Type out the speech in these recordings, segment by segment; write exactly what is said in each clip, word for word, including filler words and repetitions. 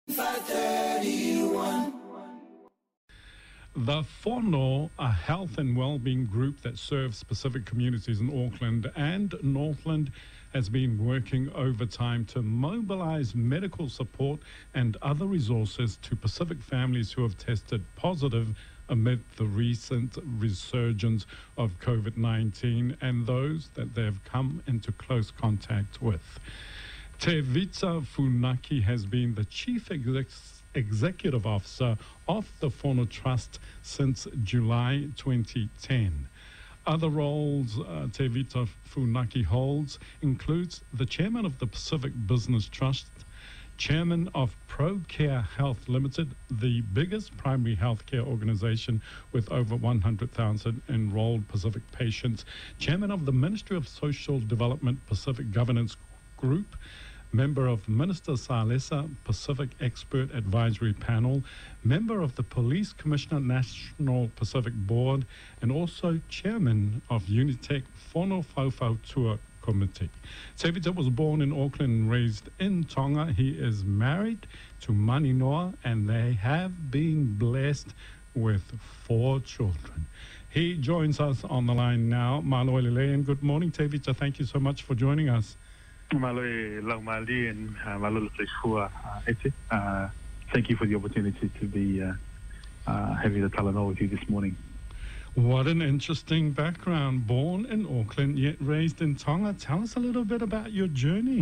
five thirty-one. The Fono, a health and well-being group that serves specific communities in Auckland and Northland, has been working overtime to mobilize medical support and other resources to Pacific families who have tested positive amid the recent resurgence of COVID nineteen and those that they've come into close contact with. Tevita Funaki has been the chief executive Executive Officer of the Fono Trust since July twenty ten. Other roles uh, Tevita Funaki holds includes the Chairman of the Pacific Business Trust, Chairman of ProCare Health Limited, the biggest primary healthcare organization with over one hundred thousand enrolled Pacific patients, Chairman of the Ministry of Social Development Pacific Governance Group, member of Minister Salesa Pacific Expert Advisory Panel, member of the Police Commissioner National Pacific Board, and also chairman of Unitec Fono Faufau Tour Committee. Tevita was born in Auckland and raised in Tonga. He is married to Maninoa, and they have been blessed with four children. He joins us on the line now. Malo Lele, and good morning, Tevita. Thank you so much for joining us. Malo Lau Mali and Malo Lefua. Thank you for the opportunity to be uh, uh, having the Talanoa with you this morning. What an interesting background. Born in Auckland, yet raised in Tonga. Tell us a little bit about your journey.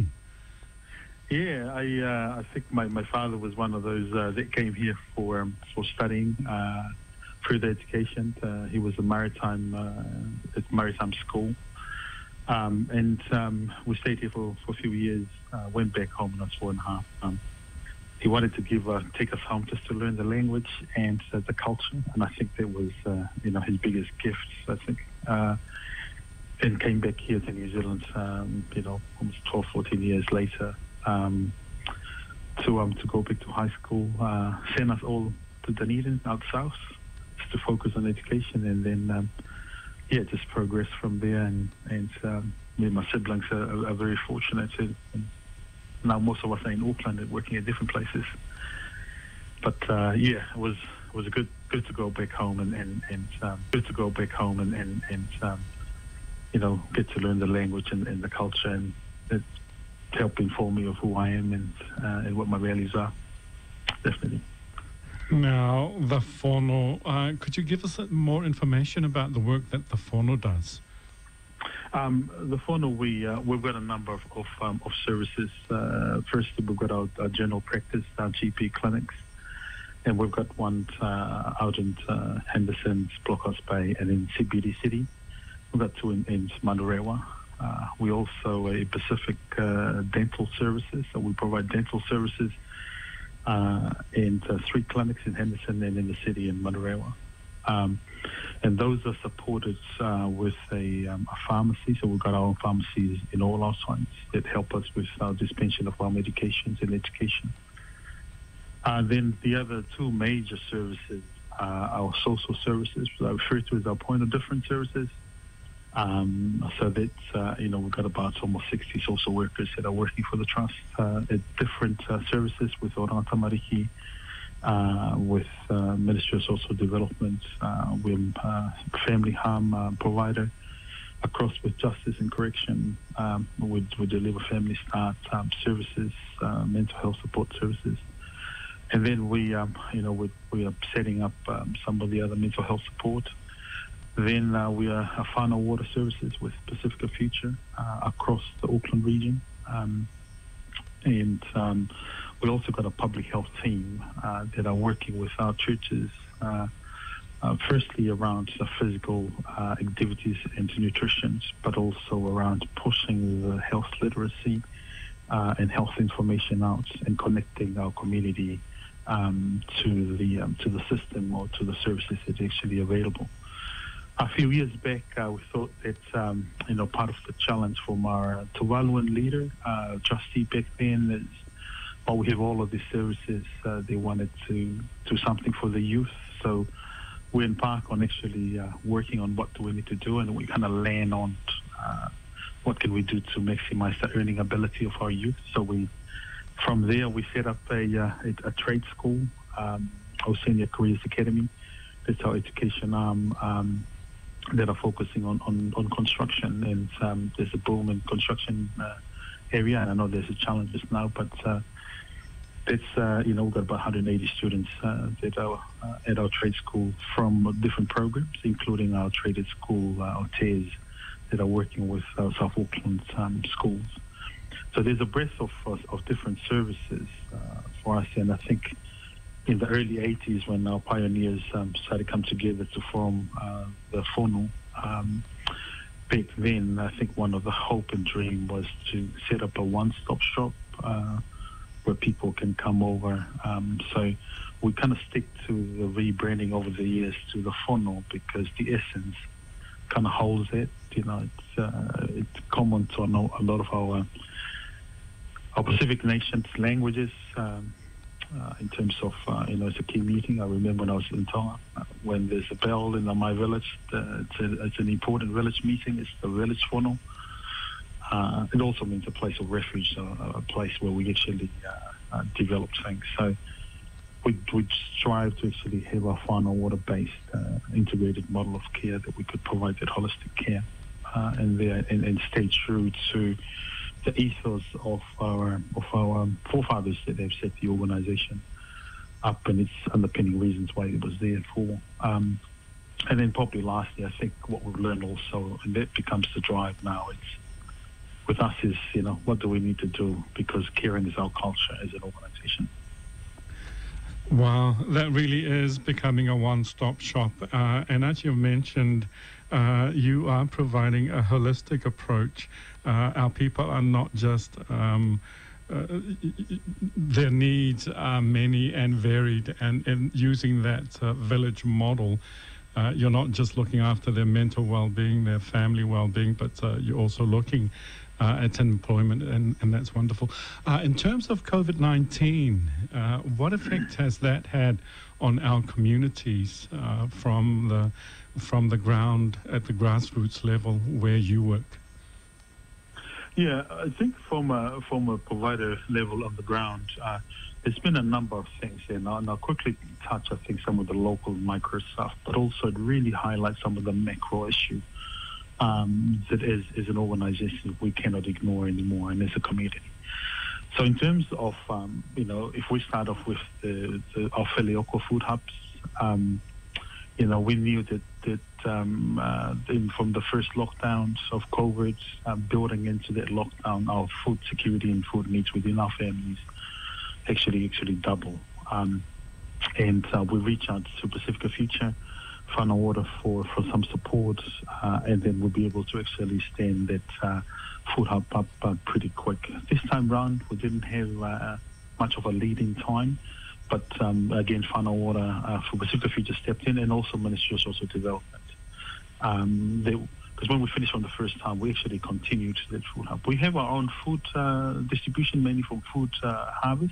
Yeah, I uh, I think my, my father was one of those uh, that came here for um, for studying uh, further education. Uh, he was a maritime uh, at maritime school. Um, and um, we stayed here for, for a few years, uh, went back home when I was four and a half. Um, he wanted to give uh, take us home just to learn the language and uh, the culture, and I think that was, uh, you know, his biggest gift, I think. Uh, and came back here to New Zealand, um, you know, almost twelve, fourteen years later, um, to um, to go back to high school, uh, send us all to Dunedin, out south, just to focus on education, and then... Um, Yeah, just progress from there, and, and um, me and my siblings are, are, are very fortunate. To, and now most of us are in Auckland and working at different places. But uh, yeah, it was it was a good good to go back home and and, and um, good to go back home and and, and um, you know, get to learn the language and, and the culture, and it helped inform me of who I am and uh, and what my values are. Definitely. Now, the Fono, uh, could you give us more information about the work that the Fono does? Um, the Fono, we, uh, we've got a number of, of, um, of services. Uh, first, we've got our, our general practice, our G P clinics, and we've got one uh, out in uh, Henderson's, Blockhouse Bay, and in C B D City. We've got two in, in Manurewa. Uh, we also a Pacific uh, dental services, so we provide dental services Uh, and uh, three clinics in Henderson and in the city in Manurewa. Um, and those are supported uh, with a, um, a pharmacy, so we've got our own pharmacies in all our sites that help us with our dispensing of our medications and education. Uh, then the other two major services are our social services, which I refer to as our point of difference services. Um, so that's, uh, you know, we've got about almost sixty social workers that are working for the Trust uh, at different uh, services with Oranga Tamariki, uh, with uh, Ministry of Social Development, uh, we're uh, family harm uh, provider, across with Justice and Correction. Um, we, we deliver family start um, services, uh, mental health support services. And then we, um, you know, we, we are setting up um, some of the other mental health support. Then uh, we are a final water services with Pacifica Future uh, across the Auckland region. Um, and um, we also got a public health team uh, that are working with our churches, uh, uh, firstly around uh, physical uh, activities and nutrition, but also around pushing the health literacy uh, and health information out and connecting our community um, to the um, to the system or to the services that are actually available. A few years back, uh, we thought that, um, you know, part of the challenge from our Tuvaluan leader, uh, trustee back then, is while we have all of these services, uh, they wanted to do something for the youth. So we embark on actually uh, working on what do we need to do, and we kind of land on uh, what can we do to maximize the earning ability of our youth. So we From there, we set up a, uh, a, a trade school, um, our Senior Careers Academy. That's our education arm um, that are focusing on, on, on construction. And um, there's a boom in construction uh, area, and I know there's challenges now, but uh, it's, uh, you know, we've got about one hundred eighty students uh, that are uh, at our trade school from different programs, including our traded school, uh, our T A S, that are working with uh, South Auckland um, schools. So there's a breadth of, of, of different services uh, for us, and I think in the early eighties, when our pioneers um, started to come together to form uh, the Fono, um, back then, I think one of the hope and dream was to set up a one-stop shop uh, where people can come over. Um, so we kind of stick to the rebranding over the years to the Fono because the essence kind of holds it. You know, it's, uh, it's common to a lot of our our Pacific nations languages. Um, uh, in terms of, uh, you know, it's a key meeting. I remember when I was in Tonga, uh, when there's a bell in my village, uh, it's, a, it's an important village meeting. It's the village Fono. Uh, it also means a place of refuge, uh, a place where we actually uh, uh, develop things. So we, we strive to actually have a whānau water-based uh, integrated model of care that we could provide that holistic care uh, and, there, and, and stay true to the ethos of our of our forefathers that have set the organisation up and its underpinning reasons why it was there for. Um, and then probably lastly, I think what we've learned also, and that becomes the drive now, it's with us is, you know, what do we need to do? Because caring is our culture as an organisation. Wow, that really is becoming a one-stop shop. Uh, and as you mentioned, uh, you are providing a holistic approach. Uh, our people are not just, um, uh, their needs are many and varied, and, and using that uh, village model, uh, you're not just looking after their mental well-being, their family well-being, but uh, you're also looking Uh, at employment, and, and that's wonderful. Uh, in terms of COVID nineteen, uh, what effect has that had on our communities uh, from the from the ground at the grassroots level where you work? Yeah, I think from a, from a provider level on the ground, uh, there's been a number of things here. Now, and I'll quickly touch, I think, some of the local micro stuff, but also it really highlights some of the macro issues. Um, that as, as an organisation we cannot ignore anymore, and as a community. So in terms of, um, you know, if we start off with the, the our Wheleoko food hubs, um, you know, we knew that, that um, uh, in, from the first lockdowns of COVID, uh, building into that lockdown, our food security and food needs within our families actually actually double. Um, and uh, we reach out to Pacifica Future Whānau Water for, for some support, uh, and then we'll be able to actually stand that uh, food hub up uh, pretty quick. This time round, we didn't have uh, much of a lead-in time, but um, again, Whānau Water uh, for Pacifica Future stepped in, and also Ministry of Social Development. Um, because when we finished on the first time, we actually continued that food hub. We have our own food uh, distribution, mainly from food uh, harvest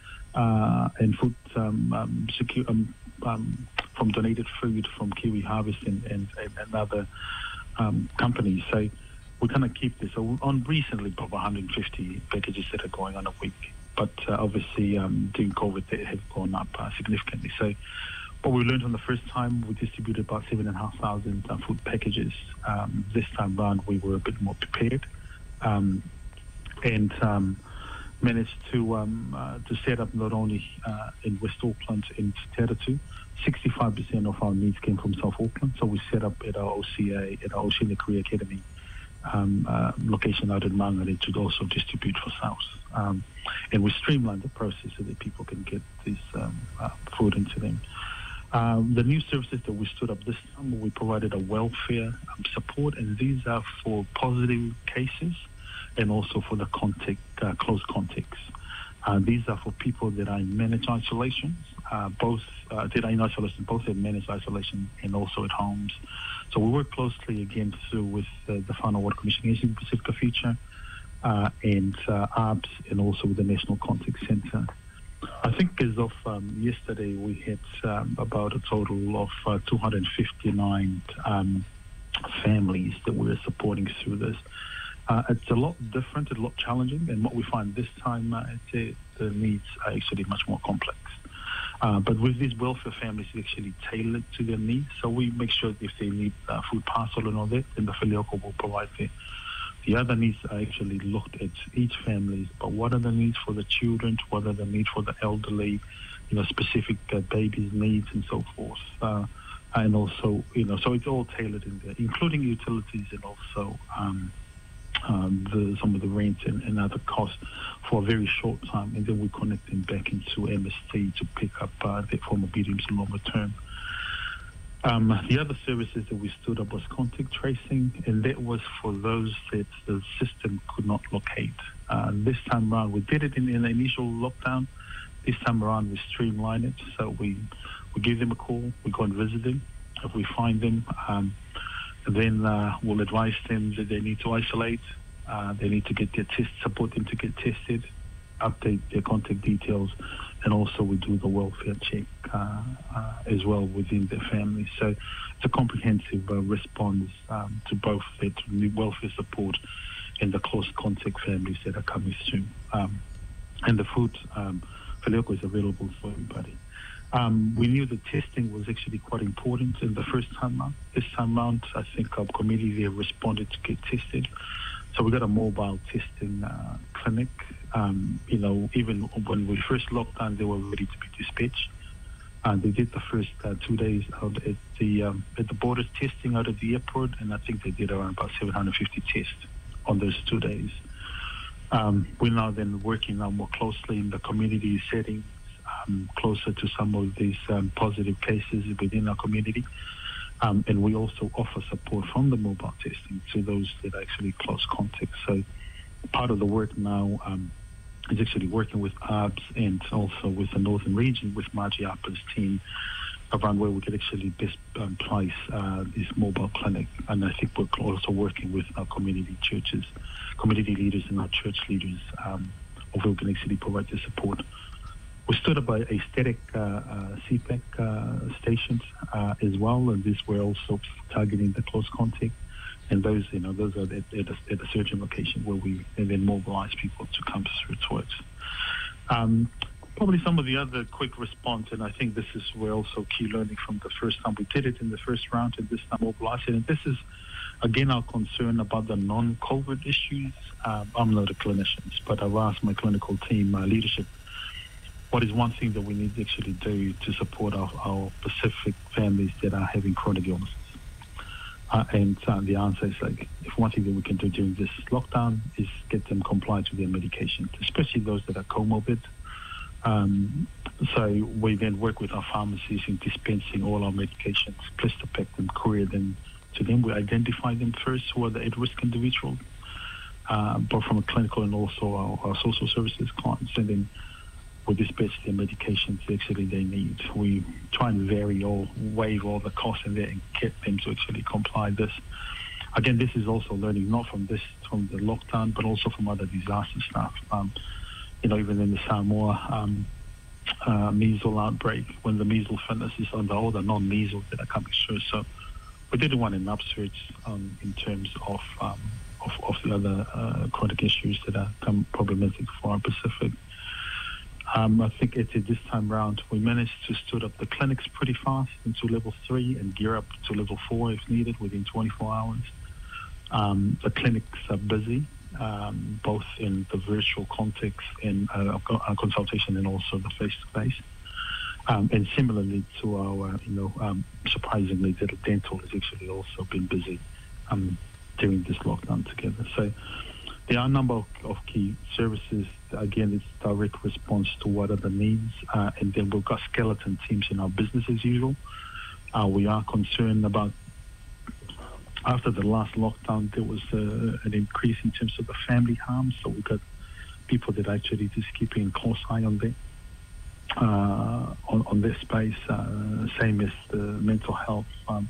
uh, and food um, um, secure. Um, um, from donated food from Kiwi Harvest and, and, and other um, companies. So we kind of keep this. So on recently, probably one hundred fifty packages that are going on a week. But uh, obviously, um, during COVID, they have gone up uh, significantly. So what we learned on the first time, we distributed about seven and a half thousand uh, food packages. Um, this time round, we were a bit more prepared um, and um, managed to um, uh, to set up not only uh, in West Auckland in Te Aratu. sixty-five percent of our needs came from South Auckland, so we set up at our O C A, at our Oceania Career Academy um, uh, location out in Mangere to also distribute for South. Um, and we streamlined the process so that people can get this um, uh, food into them. Um, the new services that we stood up this time, we provided a welfare um, support, and these are for positive cases and also for the contact, uh, close contacts. Uh, these are for people that are in managed isolation, uh, both uh, that are in isolation, both in managed isolation and also at homes. So we work closely again through with uh, the Whānau Water Commission Agency, Pacifica Future, uh, and uh, A R B S, and also with the National Contact Centre. I think as of um, yesterday, we had um, about a total of uh, two hundred fifty-nine um, families that we are supporting through this. Uh, it's a lot different, a lot challenging, and what we find this time, uh, it's a the needs are actually much more complex. Uh, but with these welfare families, it's actually tailored to their needs. So we make sure if they need uh, food parcel and all that, then the Whirioko will provide that. The other needs are actually looked at each family, but what are the needs for the children, what are the needs for the elderly, you know, specific uh, babies' needs and so forth. Uh, and also, you know, so it's all tailored in there, including utilities and also um, um, the, some of the rent and, and other costs for a very short time. And then we connect them back into M S T to pick up uh, that for medium to longer term. Um, the other services that we stood up was contact tracing, and that was for those that the system could not locate. Uh, this time around, we did it in, in the initial lockdown. This time around, we streamlined it. So we, we give them a call, we go and visit them. If we find them, um, then uh, we'll advise them that they need to isolate, uh, they need to get their tests, support them to get tested, update their contact details, and also we do the welfare check uh, uh, as well within their family. So it's a comprehensive uh, response um, to both the welfare support and the close contact families that are coming through. Um, and the food, um, Whirioko is available for everybody. Um, we knew the testing was actually quite important in the first time round. This time round, I think our community have responded to get tested. So we got a mobile testing uh, clinic. Um, you know, even when we first locked down, they were ready to be dispatched. And they did the first uh, two days out at the um, at the borders testing out of the airport, and I think they did around about seven hundred fifty tests on those two days. Um, we're now then working now more closely in the community settings, um, closer to some of these um, positive cases within our community. Um, and we also offer support from the mobile testing to those that are actually close contact. So part of the work now um, is actually working with A B S and also with the Northern Region, with Margie Harper's team, around where we could actually best um, place uh, this mobile clinic. And I think we're also working with our community churches, community leaders and our church leaders, um, of where we can actually provide the support. We stood up a, a static uh, uh, C PAC uh, stations uh, as well, and this we're also targeting the close contact. And those, you know, those are at, at, a, at a surgeon location where we and then mobilize people to come through to it. Um, probably some of the other quick response, and I think this is where also key learning from the first time we did it in the first round, and this time mobilizing. And this is again our concern about the non-COVID issues. Uh, I'm not a clinician, but I've asked my clinical team, my leadership, what is one thing that we need to actually do to support our, our Pacific families that are having chronic illnesses? Uh, and uh, the answer is like, if one thing that we can do during this lockdown is get them compliant with their medications, especially those that are comorbid. Um, so we then work with our pharmacies in dispensing all our medications, blister pack them, courier them to them. We identify them first who are the at-risk individuals, uh, both from a clinical and also our, our social services clients, and then we dispatch their medications actually they need. We try and vary or waive all the costs in there and get them to actually comply with this. Again, this is also learning not from this, from the lockdown, but also from other disaster stuff. Um, you know, even in the Samoa um, uh, measles outbreak, when the measles fitness is on the all the non-measles that are coming through. So we did one in Upsurge um, in terms of, um, of of the other uh, chronic issues that are come problematic for our Pacific. Um, I think at this time round, we managed to stood up the clinics pretty fast into level three and gear up to level four if needed within twenty-four hours. Um, the clinics are busy, um, both in the virtual context and uh, consultation and also the face-to-face. Um, and similarly to our, uh, you know, um, surprisingly, the dental has actually also been busy um, during this lockdown together. So there are a number of, of key services. Again, it's direct response to what are the needs. Uh, and then we've got skeleton teams in our business as usual. Uh, we are concerned about, after the last lockdown, there was uh, an increase in terms of the family harm. So we've got people that actually just keeping a close eye on them, uh, on, on this space, uh, same as the mental health um,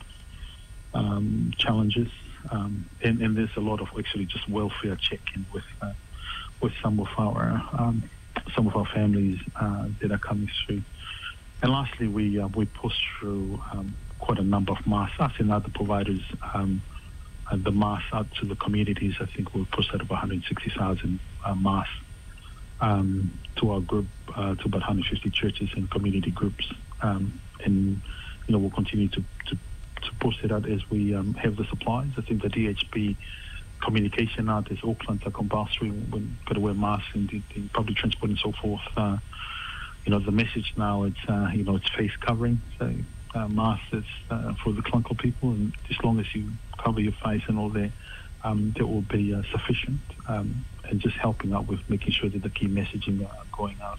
um, challenges. Um, and, and there's a lot of actually just welfare check-in with uh, with some of our um, some of our families uh, that are coming through. And lastly, we uh, we push through um, quite a number of masks. Us and other providers, um, and the masks out to the communities. I think we'll push out about one hundred sixty thousand uh, masks um, to our group, uh, to about one hundred fifty churches and community groups. Um, and, you know, we'll continue to, to, to push it out as we um, have the supplies. I think the D H B communication out is Auckland are compulsory. We've got to wear masks in, in public transport and so forth. Uh, you know, the message now, it's, uh, you know, it's face covering. So uh, masks is uh, for the Clunkle people. And as long as you cover your face and all that, um, that will be uh, sufficient. Um, and just helping out with making sure that the key messaging are going out.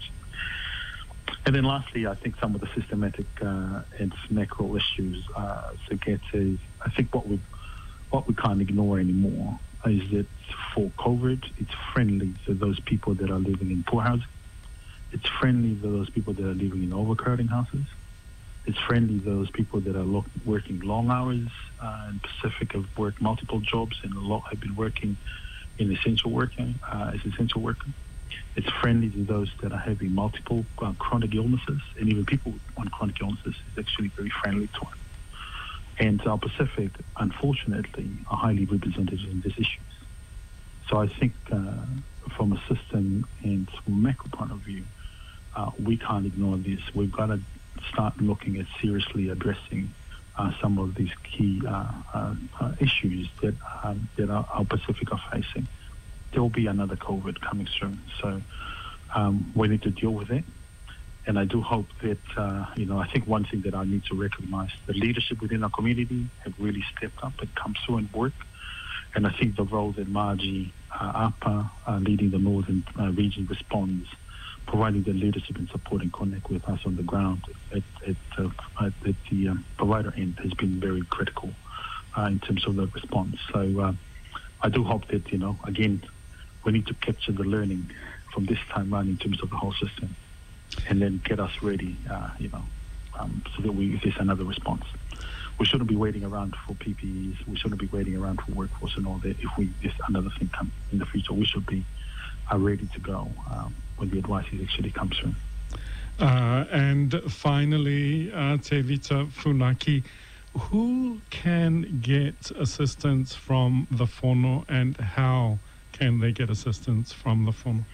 And then lastly, I think some of the systematic uh, and macro issues uh, to get is, I think what we what we can't ignore anymore is that for COVID, it's friendly to those people that are living in poor housing. It's friendly to those people that are living in overcrowding houses. It's friendly to those people that are lo- working long hours. Uh, in Pacific have worked multiple jobs, and a lot have been working in essential working uh, as essential worker. It's friendly to those that are having multiple uh, chronic illnesses, and even people on chronic illnesses is actually very friendly to it. And our Pacific, unfortunately, are highly represented in these issues. So I think uh, from a system and from a macro point of view, uh, we can't ignore this. We've got to start looking at seriously addressing uh, some of these key uh, uh, uh, issues that um, that our, our Pacific are facing. There will be another COVID coming soon, so um, we need to deal with it. And I do hope that, uh, you know, I think one thing that I need to recognize, the leadership within our community have really stepped up and come through and work. And I think the role that Margie uh, Apa, uh, leading the Northern uh, Region responds, providing the leadership and support and connect with us on the ground at, at, uh, at the um, provider end has been very critical uh, in terms of the response. So uh, I do hope that, you know, again, we need to capture the learning from this time around in terms of the whole system and then get us ready, uh, you know, um, so that we, if there's another response. We shouldn't be waiting around for P P Es. We shouldn't be waiting around for workforce and all that. If we if another thing comes in the future, we should be uh, ready to go um, when the advice actually comes through. Uh, and finally, uh, Tevita Funaki, who can get assistance from the Fono, and how can they get assistance from the Fono?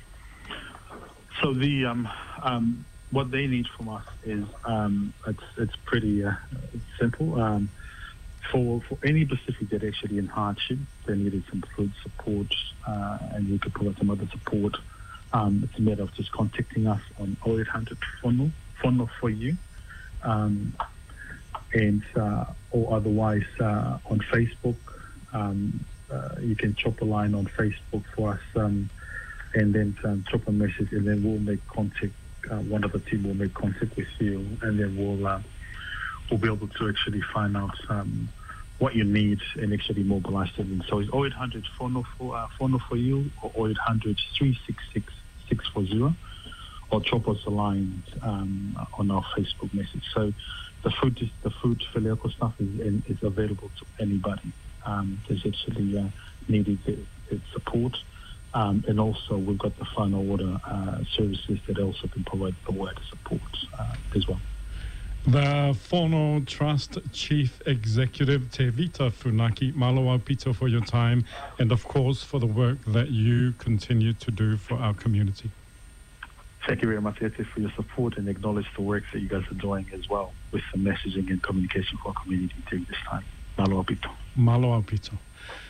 So the um, um, what they need from us is um, it's it's pretty uh, simple. Um, for for any Pacific that actually in hardship, they needed some food support, uh, and we could provide some other support. Um, it's a matter of just contacting us on oh eight hundred Fono, Fono for you, um, and uh, or otherwise uh, on Facebook. Um, uh, you can chop a line on Facebook for us. Um, and then um, drop a message, and then we'll make contact. Uh, one of the team will make contact with you, and then we'll uh, we'll be able to actually find out um, what you need and actually mobilize it. And so it's oh eight hundred Fono for uh, Fono for you, or oh eight hundred three six six six four zero, or drop us a line um, on our Facebook message. So the food is the food Filiako stuff is is available to anybody um, that's actually uh, needed its support. Um, and also, we've got the final order uh, services that also can provide the wider support uh, as well. The Fono Trust Chief Executive, Tevita Funaki, Malo Pito, for your time, and of course for the work that you continue to do for our community. Thank you very much, Ete, for your support, and acknowledge the work that you guys are doing as well with the messaging and communication for our community during this time. Malo Pito. Malo Pito.